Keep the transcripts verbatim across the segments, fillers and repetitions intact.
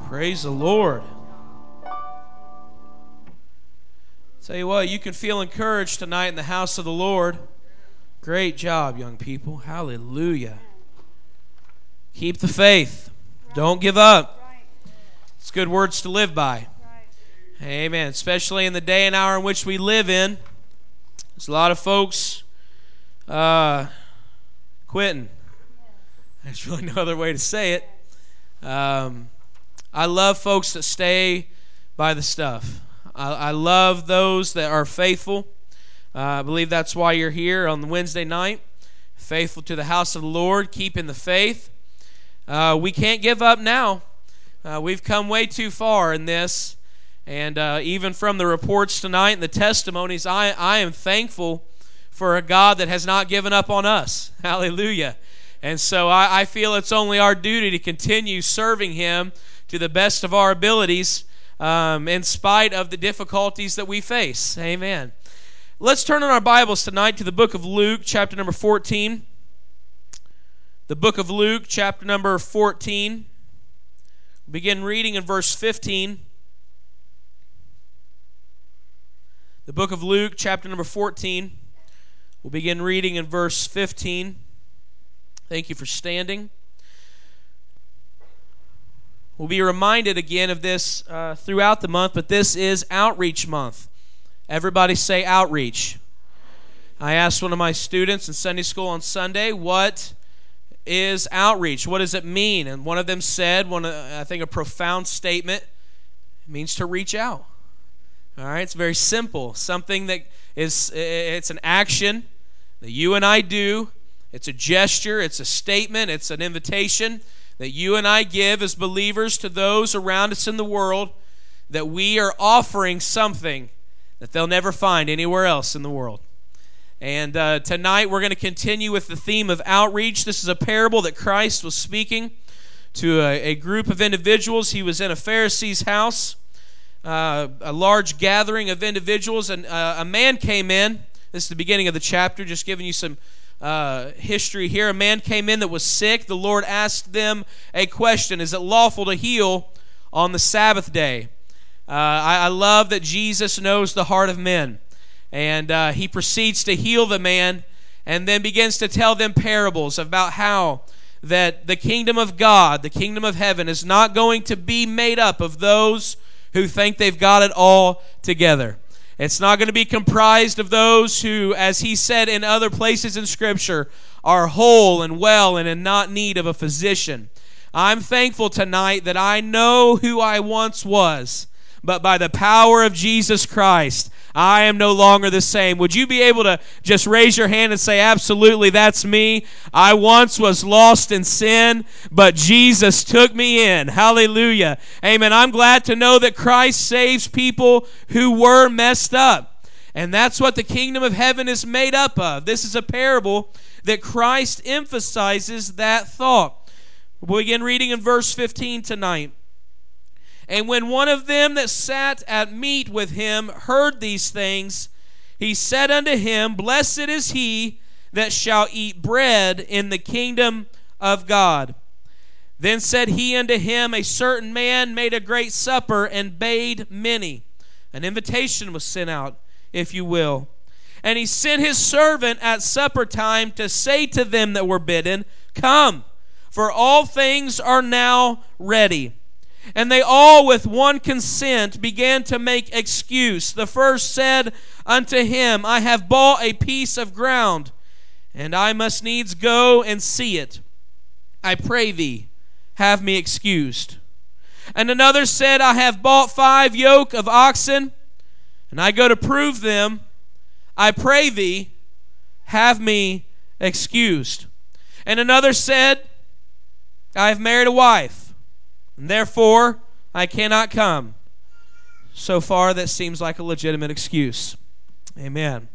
Praise the Lord. Tell you what, you can feel encouraged tonight in the house of the Lord. Great job, young people. Hallelujah. Keep the faith. Don't give up. It's good words to live by. Amen. Especially in the day and hour in which we live in. There's a lot of folks uh, quitting. There's really no other way to say it. Um, I love folks that stay by the stuff. I, I love those that are faithful. Uh, I believe that's why you're here on the Wednesday night. Faithful to the house of the Lord, keeping the faith. Uh, we can't give up now. Uh, we've come way too far in this. And uh, even from the reports tonight and the testimonies, I, I am thankful for a God that has not given up on us. Hallelujah. And so I, I feel it's only our duty to continue serving Him to the best of our abilities um, in spite of the difficulties that we face. Amen. Let's turn in our Bibles tonight to the book of Luke, chapter number fourteen. The book of Luke, chapter number fourteen. Begin reading in verse fifteen. The book of Luke, chapter number fourteen. We'll begin reading in verse fifteen. Thank you for standing. We'll be reminded again of this uh, throughout the month, but this is Outreach Month. Everybody say outreach. I asked one of my students in Sunday school on Sunday, what is outreach? What does it mean? And one of them said, one, I think a profound statement, it means to reach out. All right, it's very simple. Something that is, it's an action that you and I do. It's a gesture, it's a statement, it's an invitation that you and I give as believers to those around us in the world, that we are offering something that they'll never find anywhere else in the world. And uh, tonight we're going to continue with the theme of outreach. This is a parable that Christ was speaking to a, a group of individuals. He was in a Pharisee's house, uh, a large gathering of individuals, and uh, a man came in. This is the beginning of the chapter, just giving you some uh, history here. A man came in that was sick. The Lord asked them a question: is it lawful to heal on the Sabbath day? Uh, I, I love that Jesus knows the heart of men. And uh, he proceeds to heal the man and then begins to tell them parables about how that the kingdom of God, the kingdom of heaven, is not going to be made up of those who think they've got it all together. It's not going to be comprised of those who, as he said in other places in Scripture, are whole and well and in not need of a physician. I'm thankful tonight that I know who I once was, but by the power of Jesus Christ, I am no longer the same. Would you be able to just raise your hand and say, absolutely, that's me. I once was lost in sin, but Jesus took me in. Hallelujah. Amen. I'm glad to know that Christ saves people who were messed up. And that's what the kingdom of heaven is made up of. This is a parable that Christ emphasizes that thought. We'll begin reading in verse fifteen tonight. And when one of them that sat at meat with him heard these things, he said unto him, Blessed is he that shall eat bread in the kingdom of God. Then said he unto him, A certain man made a great supper and bade many. An invitation was sent out, if you will. And he sent his servant at supper time to say to them that were bidden, Come, for all things are now ready. And they all with one consent began to make excuse. The first said unto him, I have bought a piece of ground, and I must needs go and see it. I pray thee, have me excused. And another said, I have bought five yoke of oxen, and I go to prove them. I pray thee, have me excused. And another said, I have married a wife, and therefore I cannot come. So far, that seems like a legitimate excuse. Amen.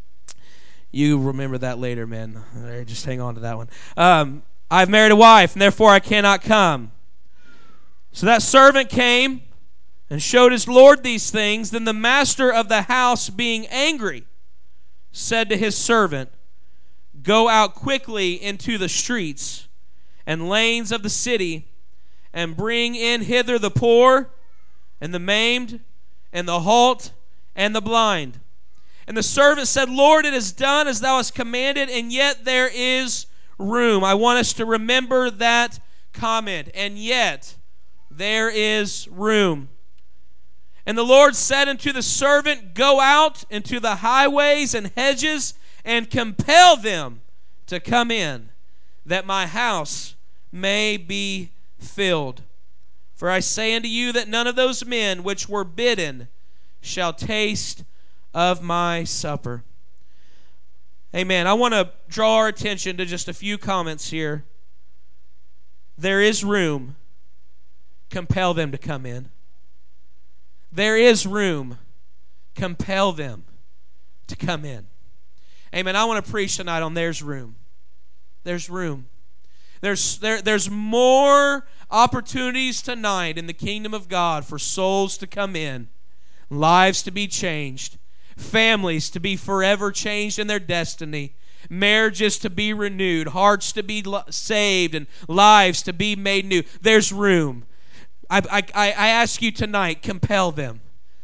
You remember that later, man. Just hang on to that one. Um, I've married a wife, and therefore I cannot come. So that servant came and showed his Lord these things. Then the master of the house, being angry, said to his servant, Go out quickly into the streets and lanes of the city, and bring in hither the poor, and the maimed, and the halt, and the blind. And the servant said, Lord, it is done as thou hast commanded, and yet there is room. I want us to remember that comment. And yet there is room. And the Lord said unto the servant, Go out into the highways and hedges, and compel them to come in, that my house may be filled. For I say unto you that none of those men which were bidden shall taste of my supper. Amen. I want to draw our attention to just a few comments here. There is room. Compel them to come in. There is room. Compel them to come in. Amen. I want to preach tonight on there's room. There's room. There's, there, there's more opportunities tonight in the kingdom of God for souls to come in, lives to be changed, families to be forever changed in their destiny, marriages to be renewed, hearts to be saved, and lives to be made new. There's room. I, I, I ask you tonight, compel them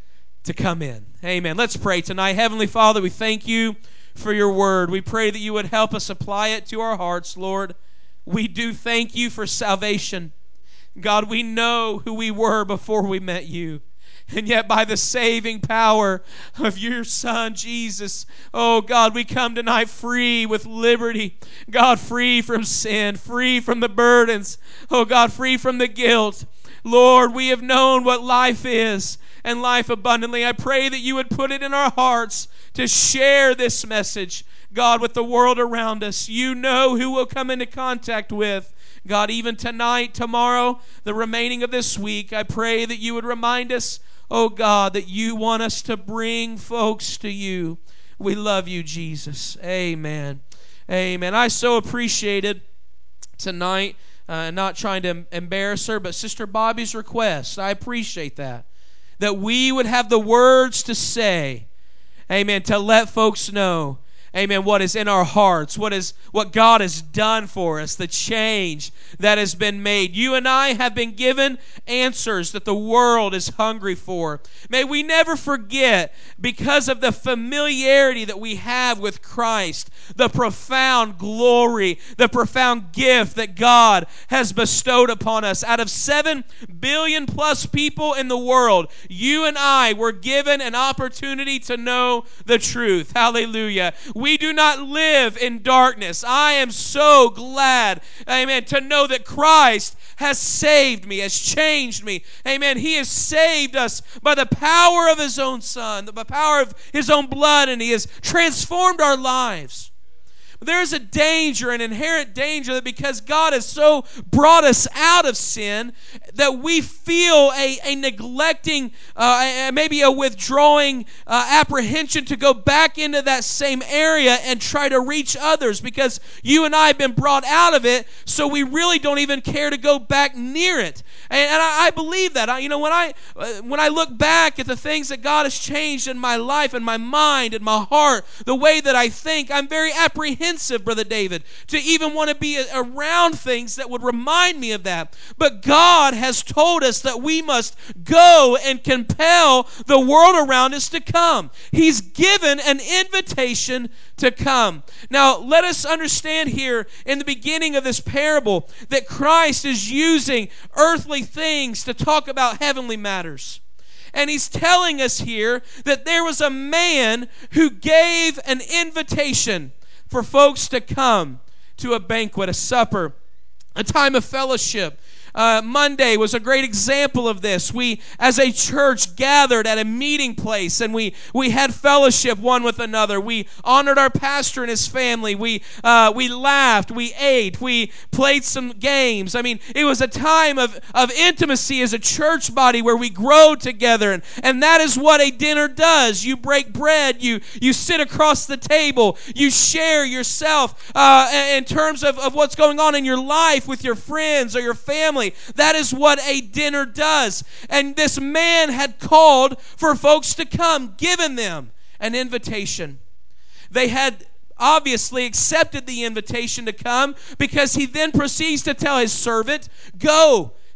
to come in. Amen. Let's pray tonight. Heavenly Father, we thank you for your word. We pray that you would help us apply it to our hearts, Lord. We do thank you for salvation. God, we know who we were before we met you. And yet by the saving power of your Son, Jesus, oh God, we come tonight free with liberty. God, free from sin, free from the burdens. Oh God, free from the guilt. Lord, we have known what life is and life abundantly. I pray that you would put it in our hearts to share this message, God, with the world around us. You know who we'll come into contact with. God, even tonight, tomorrow, the remaining of this week, I pray that you would remind us, oh God, that you want us to bring folks to you. We love you, Jesus. Amen. Amen. I so appreciated tonight, uh, not trying to embarrass her, but Sister Bobby's request. I appreciate that. That we would have the words to say, amen, to let folks know, amen, what is in our hearts, what is what God has done for us, the change that has been made. You and I have been given answers that the world is hungry for. May we never forget, because of the familiarity that we have with Christ, the profound glory, the profound gift that God has bestowed upon us. Out of seven billion plus people in the world, you and I were given an opportunity to know the truth. Hallelujah. We do not live in darkness. I am so glad, amen, to know that Christ has saved me, has changed me. Amen. He has saved us by the power of his own Son, the power of his own blood, and he has transformed our lives. There's a danger, an inherent danger, that because God has so brought us out of sin, that we feel a, a neglecting, uh, maybe a withdrawing uh, apprehension to go back into that same area and try to reach others, because you and I have been brought out of it, so we really don't even care to go back near it. And, and I, I believe that. I, you know, when I uh, when I look back at the things that God has changed in my life and my mind and my heart, the way that I think, I'm very apprehensive, Brother David, to even want to be around things that would remind me of that. But God has told us that we must go and compel the world around us to come. He's given an invitation to come. Now, let us understand here in the beginning of this parable that Christ is using earthly things to talk about heavenly matters. And he's telling us here that there was a man who gave an invitation for folks to come to a banquet, a supper, a time of fellowship. Uh, Monday was a great example of this. We, as a church, gathered at a meeting place, and we, we had fellowship one with another. We honored our pastor and his family. We, uh, we laughed. We ate. We played some games. I mean, it was a time of, of intimacy as a church body where we grow together, and, and that is what a dinner does. You break bread. You, you sit across the table. You share yourself uh, in terms of, of what's going on in your life with your friends or your family. That is what a dinner does. And this man had called for folks to come, given them an invitation. They had obviously accepted the invitation to come, because he then proceeds to tell his servant, go,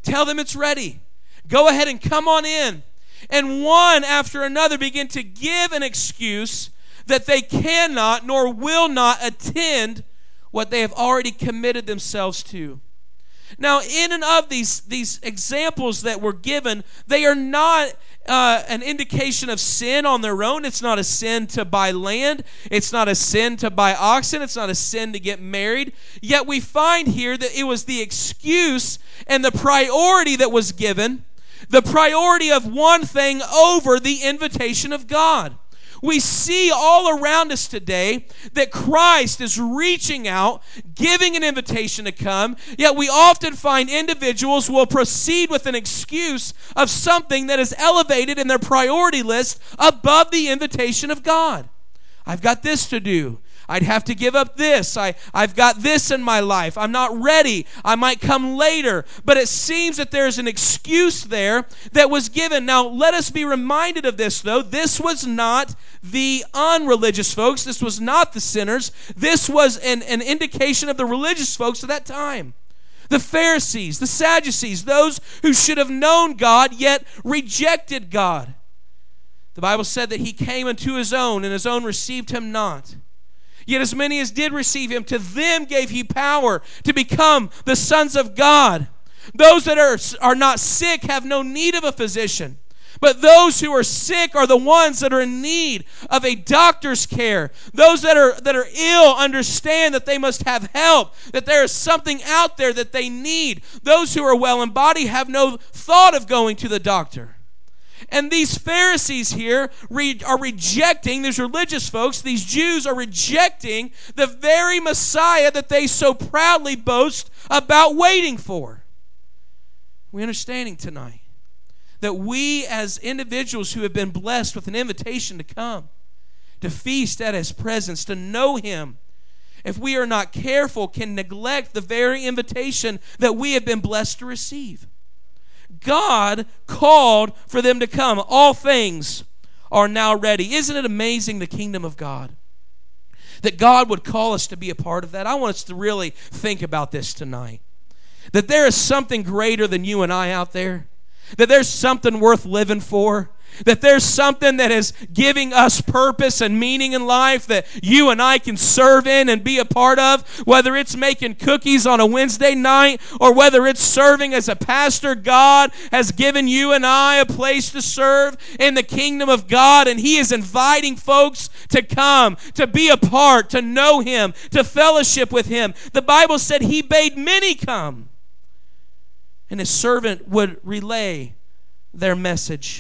Tell them it's ready. Go ahead and come on in. And one after another begin to give an excuse that they cannot nor will not attend what they have already committed themselves to. Now, in and of these, these examples that were given, they are not uh, an indication of sin on their own. It's not a sin to buy land. It's not a sin to buy oxen. It's not a sin to get married. Yet we find here that it was the excuse and the priority that was given, the priority of one thing over the invitation of God. We see all around us today that Christ is reaching out, giving an invitation to come, yet we often find individuals will proceed with an excuse of something that is elevated in their priority list above the invitation of God. I've got this to do. I'd have to give up this. I, I've got this in my life. I'm not ready. I might come later. But it seems that there's an excuse there that was given. Now, let us be reminded of this, though. This was not the unreligious folks. This was not the sinners. This was an, an indication of the religious folks of that time. The Pharisees, the Sadducees, those who should have known God yet rejected God. The Bible said that he came unto his own, and his own received him not. Yet as many as did receive him, to them gave he power to become the sons of God. Those that are, are not sick have no need of a physician. But those who are sick are the ones that are in need of a doctor's care. Those that are, that are ill understand that they must have help, that there is something out there that they need. Those who are well in body have no thought of going to the doctor. And these Pharisees here re- are rejecting, these religious folks, these Jews are rejecting the very Messiah that they so proudly boast about waiting for. We're understanding tonight that we as individuals who have been blessed with an invitation to come, to feast at his presence, to know him, if we are not careful, can neglect the very invitation that we have been blessed to receive. God called for them to come. All things are now ready. Isn't it amazing, the kingdom of God? That God would call us to be a part of that. I want us to really think about this tonight. That there is something greater than you and I out there. That there's something worth living for. That there's something that is giving us purpose and meaning in life that you and I can serve in and be a part of. Whether it's making cookies on a Wednesday night or whether it's serving as a pastor, God has given you and I a place to serve in the kingdom of God. And he is inviting folks to come, to be a part, to know him, to fellowship with him. The Bible said he bade many come. And his servant would relay their message.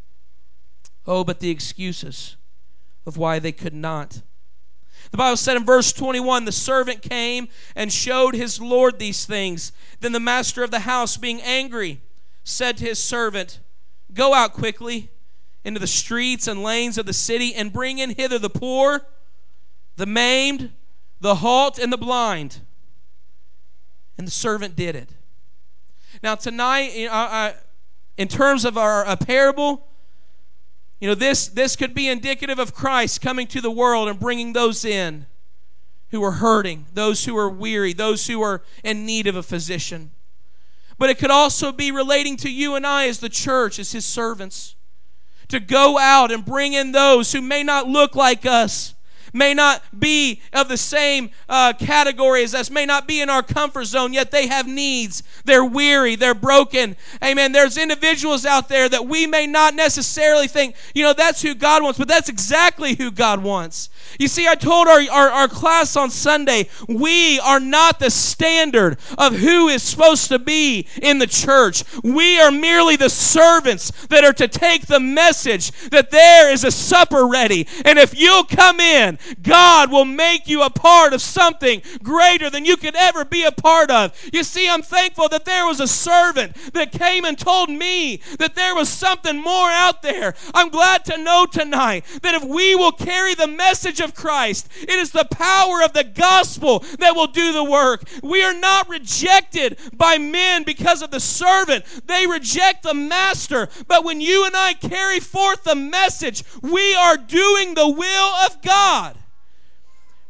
Oh, but the excuses of why they could not. The Bible said in verse twenty-one, the servant came and showed his Lord these things. Then the master of the house, being angry, said to his servant, go out quickly into the streets and lanes of the city and bring in hither the poor, the maimed, the halt, and the blind. And the servant did it. Now tonight, you know, I, in terms of our a parable, you know, this, this could be indicative of Christ coming to the world and bringing those in who are hurting, those who are weary, those who are in need of a physician. But it could also be relating to you and I as the church, as his servants, to go out and bring in those who may not look like us, may not be of the same uh, category as us, may not be in our comfort zone, yet they have needs. They're weary. They're broken. Amen. There's individuals out there that we may not necessarily think, you know, that's who God wants, but that's exactly who God wants. You see, I told our, our, our class on Sunday, we are not the standard of who is supposed to be in the church. We are merely the servants that are to take the message that there is a supper ready. And if you'll come in, God will make you a part of something greater than you could ever be a part of. You see, I'm thankful that there was a servant that came and told me that there was something more out there. I'm glad to know tonight that if we will carry the message of Christ, it is the power of the gospel that will do the work. We are not rejected by men because of the servant. They reject the master. But when you and I carry forth the message, we are doing the will of God.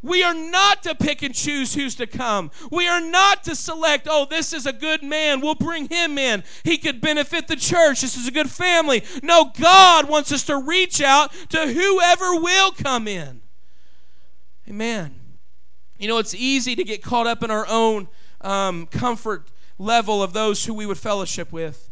We are not to pick and choose who's to come. We are not to select, oh, this is a good man, we'll bring him in. He could benefit the church. This is a good family. No, God wants us to reach out to whoever will come in. Amen. You know, it's easy to get caught up in our own um, comfort level of those who we would fellowship with,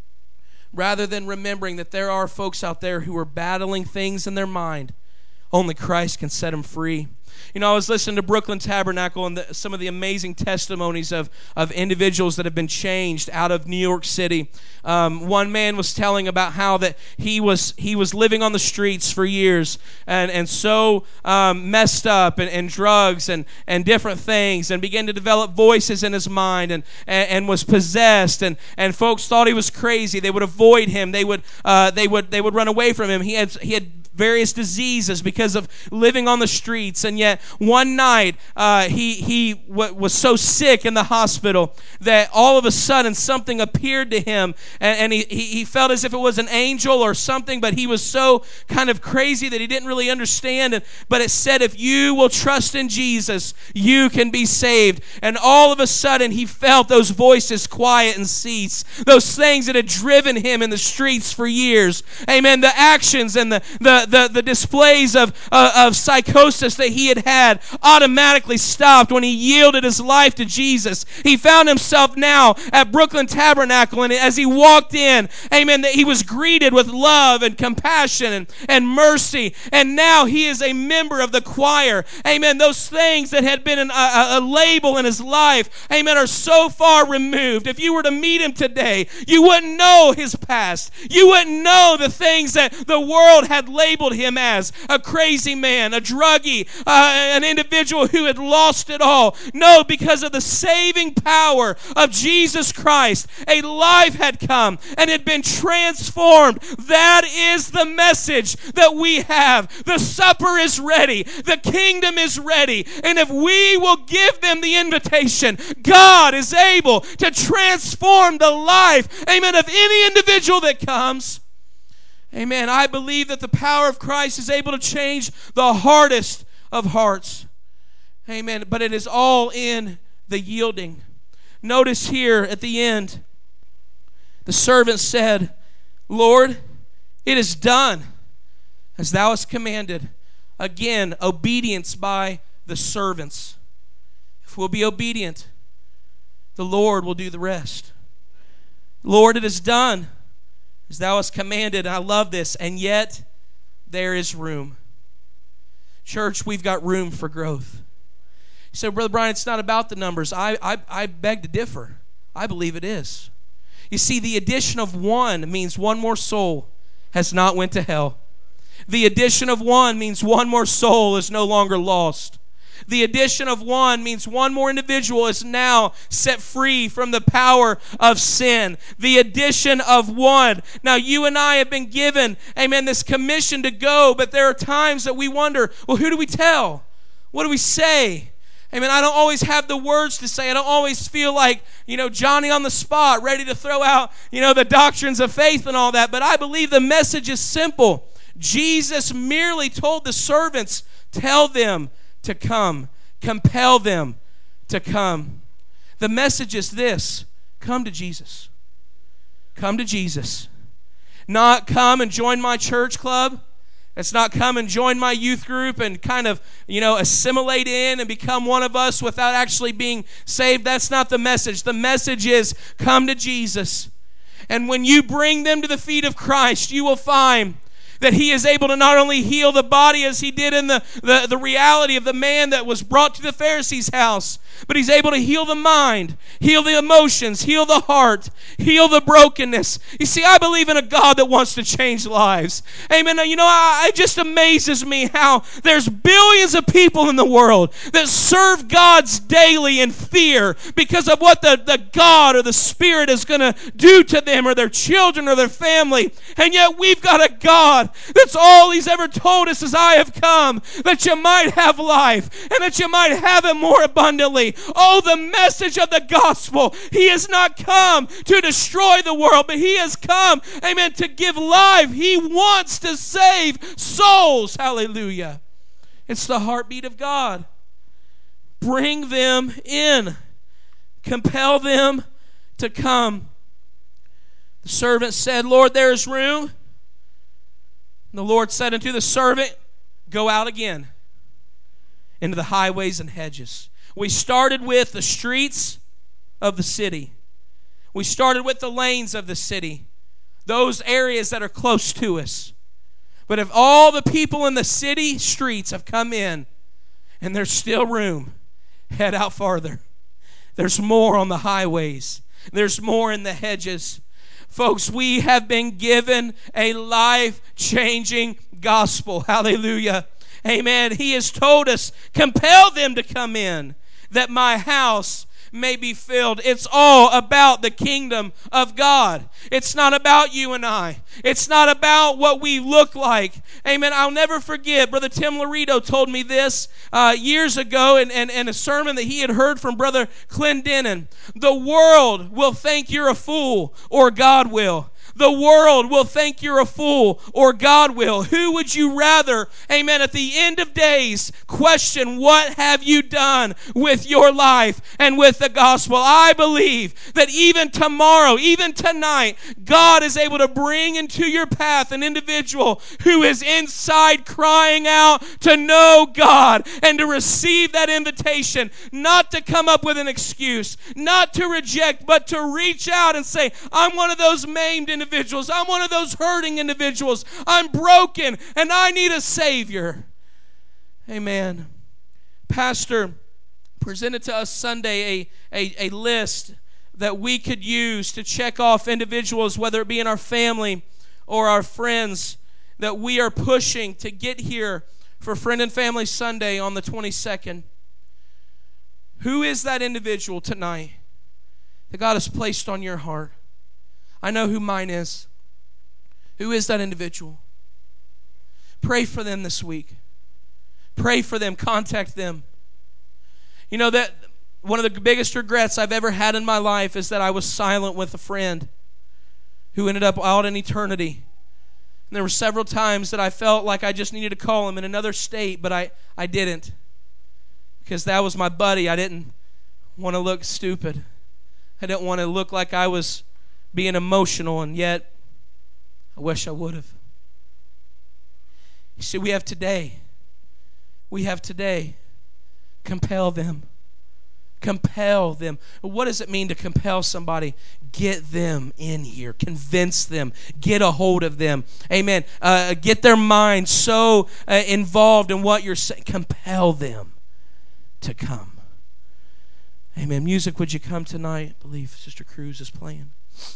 rather than remembering that there are folks out there who are battling things in their mind. Only Christ can set them free. You know, I was listening to Brooklyn Tabernacle and the, some of the amazing testimonies of, of individuals that have been changed out of New York City. Um, one man was telling about how that he was he was living on the streets for years and, and so um, messed up and, and drugs and, and different things, and began to develop voices in his mind, and, and, and was possessed, and, and folks thought he was crazy. They would avoid him. They would uh, they would they would run away from him. He had he had various diseases because of living on the streets. And yet one night uh, he he w- was so sick in the hospital that all of a sudden something appeared to him, and, and he, he he felt as if it was an angel or something, but he was so kind of crazy that he didn't really understand. And, but it said, if you will trust in Jesus, you can be saved. And all of a sudden he felt those voices quiet and cease. Those things that had driven him in the streets for years. Amen. The actions and the the The, the displays of, uh, of psychosis that he had had automatically stopped when he yielded his life to Jesus. He found himself now at Brooklyn Tabernacle, and as he walked in, amen, that he was greeted with love and compassion and, and mercy, and now he is a member of the choir. Amen. Those things that had been an, a, a label in his life, amen, are so far removed. If you were to meet him today, you wouldn't know his past. You wouldn't know the things that the world had labeled him as a crazy man, a druggie, uh, an individual who had lost it all. No, because of the saving power of Jesus Christ, a life had come and had been transformed. That is the message that we have. The supper is ready. The kingdom is ready. And if we will give them the invitation, God is able to transform the life, amen, of any individual that comes. Amen. I believe that the power of Christ is able to change the hardest of hearts. Amen. But it is all in the yielding. Notice here at the end, the servant said, Lord, it is done as thou hast commanded. Again, obedience by the servants. If we'll be obedient, the Lord will do the rest. Lord, it is done as thou hast commanded. I love this. And yet there is room. Church, we've got room for growth. You said, Brother Brian, it's not about the numbers. I, I, I beg to differ. I believe it is. You see, the addition of one means one more soul has not went to hell. The addition of one means one more soul is no longer lost. The addition of one means one more individual is now set free from the power of sin. The addition of one. Now, you and I have been given, amen, this commission to go, but there are times that we wonder, well, who do we tell? What do we say? Amen, I don't always have the words to say. I don't always feel like, you know, Johnny on the spot, ready to throw out, you know, the doctrines of faith and all that. But I believe the message is simple. Jesus merely told the servants, tell them to come. Compel them to come. The message is this. Come to Jesus. Come to Jesus. Not come and join my church club. It's not come and join my youth group and kind of, you know, assimilate in and become one of us without actually being saved. That's not the message. The message is come to Jesus. And when you bring them to the feet of Christ, you will find that he is able to not only heal the body as he did in the, the, the reality of the man that was brought to the Pharisee's house, but he's able to heal the mind, heal the emotions, heal the heart, heal the brokenness. You see, I believe in a God that wants to change lives. Amen. You know, I, it just amazes me how there's billions of people in the world that serve gods daily in fear because of what the, the God or the Spirit is going to do to them or their children or their family. And yet we've got a God that's all he's ever told us is I have come that you might have life and that you might have it more abundantly. Oh, the message of the gospel. He has not come to destroy the world, but he has come, amen, to give life. He wants to save souls. Hallelujah. It's the heartbeat of God. Bring them in. Compel them to come. The servant said, Lord, there is room. And the Lord said unto the servant, go out again into the highways and hedges. We started with the streets of the city. We started with the lanes of the city, those areas that are close to us. But if all the people in the city streets have come in and there's still room, head out farther. There's more on the highways. There's more in the hedges. Folks, we have been given a life-changing gospel. Hallelujah. Amen. He has told us, compel them to come in, that my house may be filled. It's all about the kingdom of God. It's not about you and I. It's not about what we look like. Amen. I'll never forget, Brother Tim Laredo told me this uh, years ago in, in, in a sermon that he had heard from Brother Clendenin. The world will think you're a fool, or God will. The world will think you're a fool, or God will. Who would you rather, amen, at the end of days, question what have you done with your life and with the gospel? I believe that even tomorrow, even tonight, God is able to bring into your path an individual who is inside crying out to know God and to receive that invitation, not to come up with an excuse, not to reject, but to reach out and say, I'm one of those maimed individuals. Individuals. I'm one of those hurting individuals. I'm broken and I need a Savior. Amen. Pastor presented to us Sunday a, a, a list that we could use to check off individuals, whether it be in our family or our friends, that we are pushing to get here for Friend and Family Sunday on the twenty-second. Who is that individual tonight that God has placed on your heart? I know who mine is. Who is that individual? Pray for them this week. Pray for them. Contact them. You know that one of the biggest regrets I've ever had in my life is that I was silent with a friend who ended up out in eternity. And there were several times that I felt like I just needed to call him in another state, but I, I didn't. Because that was my buddy. I didn't want to look stupid. I didn't want to look like I was being emotional, and yet I wish I would have. You see, we have today. We have today. Compel them. Compel them. What does it mean to compel somebody? Get them in here. Convince them. Get a hold of them. Amen. Uh, get their mind so uh, involved in what you're saying. Compel them to come. Amen. Music, would you come tonight? I believe Sister Cruz is playing.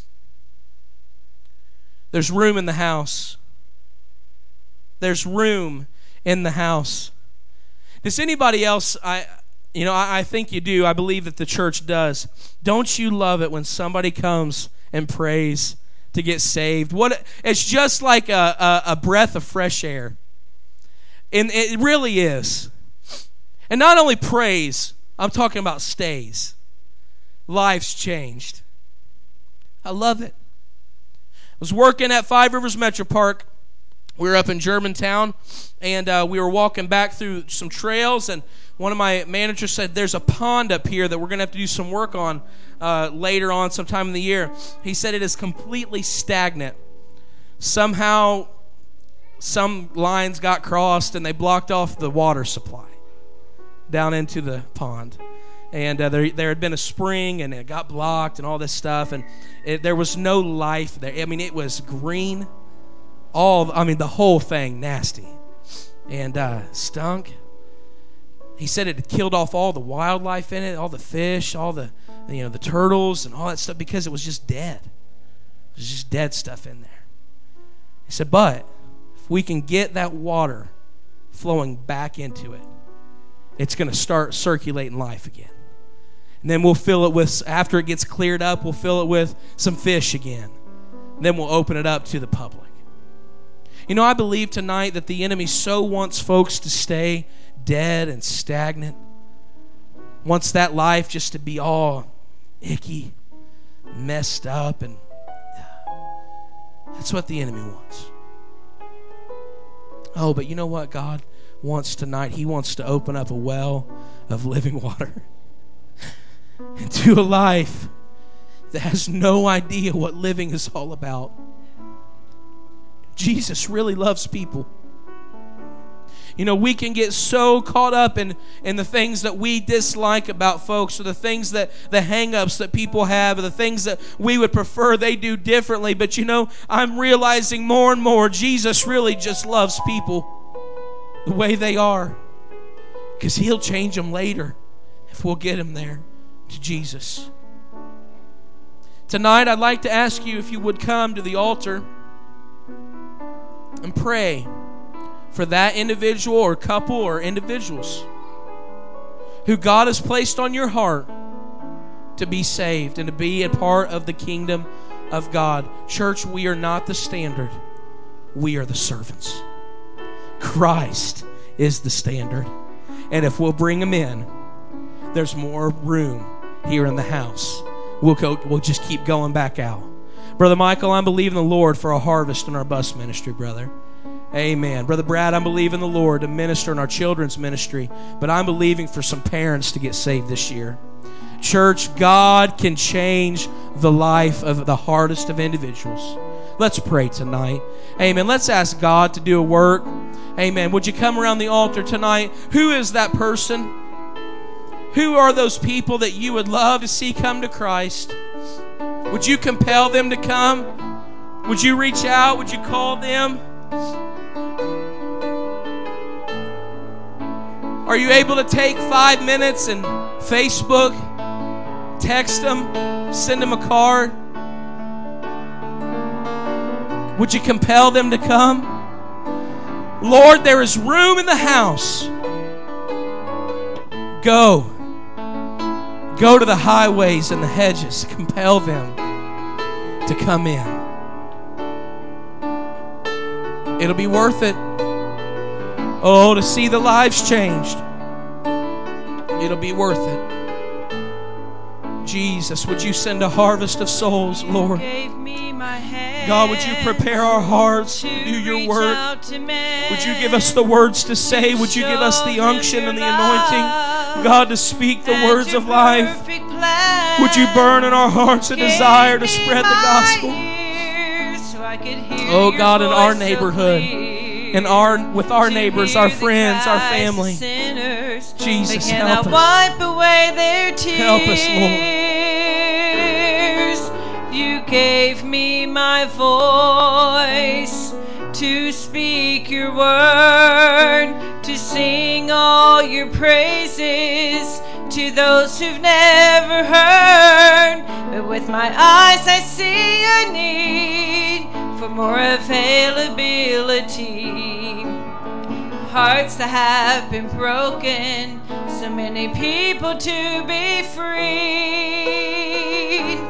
There's room in the house. There's room in the house. Does anybody else, I, you know, I, I think you do. I believe that the church does. Don't you love it when somebody comes and prays to get saved? What it's just like a, a, a breath of fresh air. And it really is. And not only praise, I'm talking about stays. Life's changed. I love it. I was working at Five Rivers Metro Park. We were up in Germantown, and uh, we were walking back through some trails, and one of my managers said, there's a pond up here that we're going to have to do some work on uh, later on sometime in the year. He said it is completely stagnant. Somehow, some lines got crossed, and they blocked off the water supply down into the pond. And uh, there, there had been a spring, and it got blocked and all this stuff. And it, there was no life there. I mean, it was green. All, I mean, the whole thing nasty. And uh, stunk. He said it had killed off all the wildlife in it, all the fish, all the, you know, the turtles and all that stuff because it was just dead. It was just dead stuff in there. He said, but if we can get that water flowing back into it, it's going to start circulating life again. And then we'll fill it with, after it gets cleared up, we'll fill it with some fish again. And then we'll open it up to the public. You know, I believe tonight that the enemy so wants folks to stay dead and stagnant. Wants that life just to be all icky, messed up, and that's what the enemy wants. Oh, but you know what God wants tonight? He wants to open up a well of living water into a life that has no idea what living is all about. Jesus really loves people. You know, we can get so caught up in, in the things that we dislike about folks, or the things that, the hang-ups that people have, or the things that we would prefer they do differently. But you know, I'm realizing more and more Jesus really just loves people the way they are, because He'll change them later if we'll get them there to Jesus. Tonight, I'd like to ask you if you would come to the altar and pray for that individual or couple or individuals who God has placed on your heart to be saved and to be a part of the kingdom of God. Church, we are not the standard. We are the servants. Christ is the standard. And if we'll bring Him in, there's more room here in the house. We'll go, we'll just keep going back out. Brother Michael, I'm believing the Lord for a harvest in our bus ministry, brother. Amen. Brother Brad, I'm believing the Lord to minister in our children's ministry, but I'm believing for some parents to get saved this year. Church, God can change the life of the hardest of individuals. Let's pray tonight. Amen. Let's ask God to do a work. Amen. Would you come around the altar tonight? Who is that person? Who are those people that you would love to see come to Christ? Would you compel them to come? Would you reach out? Would you call them? Are you able to take five minutes and Facebook, text them, send them a card? Would you compel them to come? Lord, there is room in the house. Go. Go to the highways and the hedges. Compel them to come in. It'll be worth it. Oh, to see the lives changed. It'll be worth it. Jesus, would you send a harvest of souls, Lord? God, would you prepare our hearts to do your work? Would you give us the words to say? Would you give us the unction and the anointing, God, to speak the words of life? Would you burn in our hearts a desire to spread the gospel? Oh, God, in our neighborhood, in our, with our neighbors, our friends, our family. Jesus, help us. Help us, Lord. You gave me my voice to speak your word, to sing all your praises to those who've never heard. But with my eyes I see a need for more availability. Hearts that have been broken, so many people to be freed.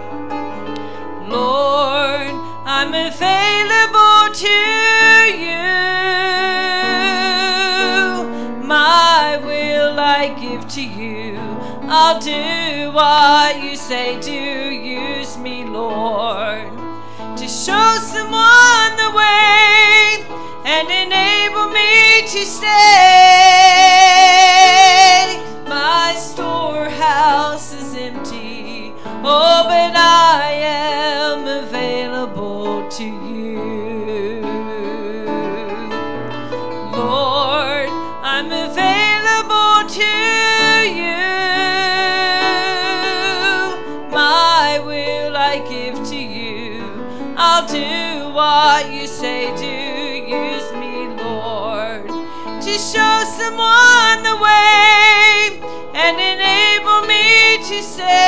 Lord, I'm available to you. My will I give to you. I'll do what you say. Do use me, Lord, to show someone the way and enable me to stay. My storehouse is empty. Oh, but I am available to you. Lord, I'm available to you. My will I give to you. I'll do what you say. Do use me, Lord, to show someone the way and enable me to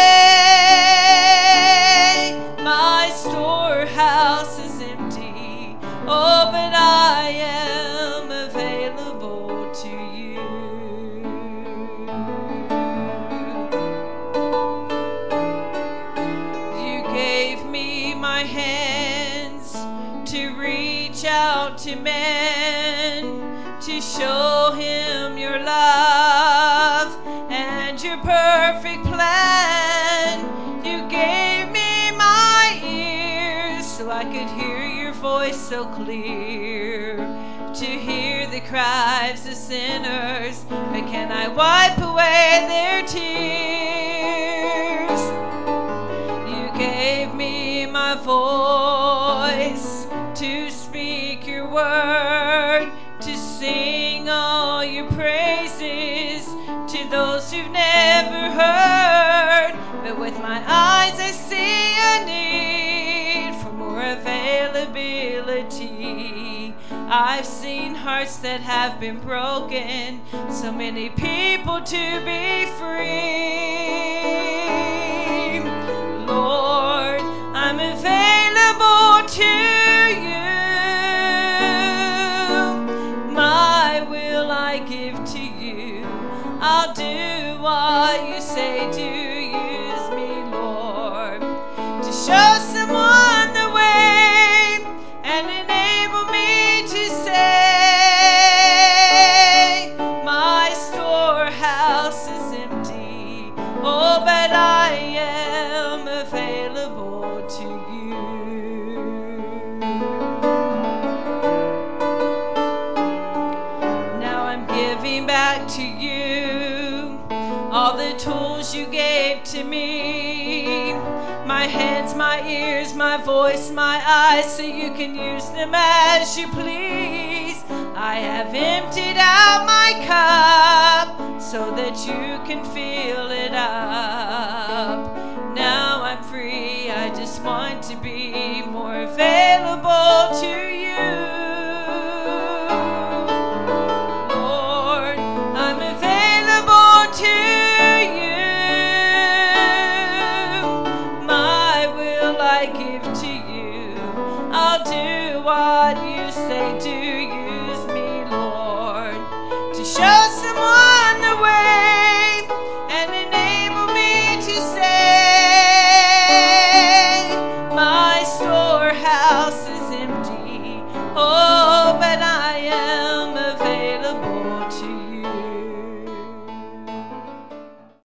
say, my storehouse is empty. Oh, but I am available to you. You gave me my hands to reach out to men, to show him your love and your perfect plan. You gave me my ears so I could hear your voice so clear, to hear the cries of sinners, but can I wipe away their tears? You gave me my voice to speak your word, to sing all your praises to those who've never heard. But with my eyes I see a need for more availability. I've seen hearts that have been broken, so many people to be free. Lord, I'm available to you. My will I give to you. I'll do what you say do. Use me, Lord, to show someone the way and enable me to say, my storehouse is empty. Oh, but I am available to you. Now I'm giving back to you all the tools you gave to me. My hands, my ears, my voice, my eyes, so you can use them as you please. I have emptied out my cup so that you can fill it up. Now I'm free, I just want to be more available to you. Lord, I'm available to you. My will I give to you. I'll do what you say do. Use me, Lord, to show someone the way and enable me to say, my storehouse is empty. Oh,